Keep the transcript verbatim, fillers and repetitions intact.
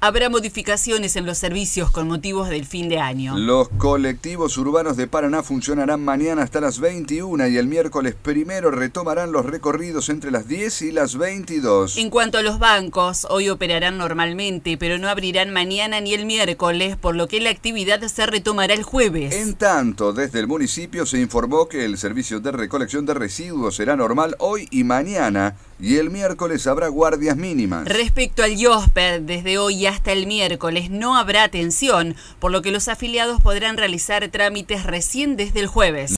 Habrá modificaciones en los servicios con motivos del fin de año. Los colectivos urbanos de Paraná funcionarán mañana hasta las veintiuna y el miércoles primero retomarán los recorridos entre las diez y las veintidós. En cuanto a los bancos, hoy operarán normalmente, pero no abrirán mañana ni el miércoles, por lo que la actividad se retomará el jueves. En tanto, desde el municipio se informó que el servicio de recolección de residuos será normal hoy y mañana, y el miércoles habrá guardias mínimas. Respecto al IOSPED, desde hoy hasta el miércoles no habrá atención, por lo que los afiliados podrán realizar trámites recién desde el jueves.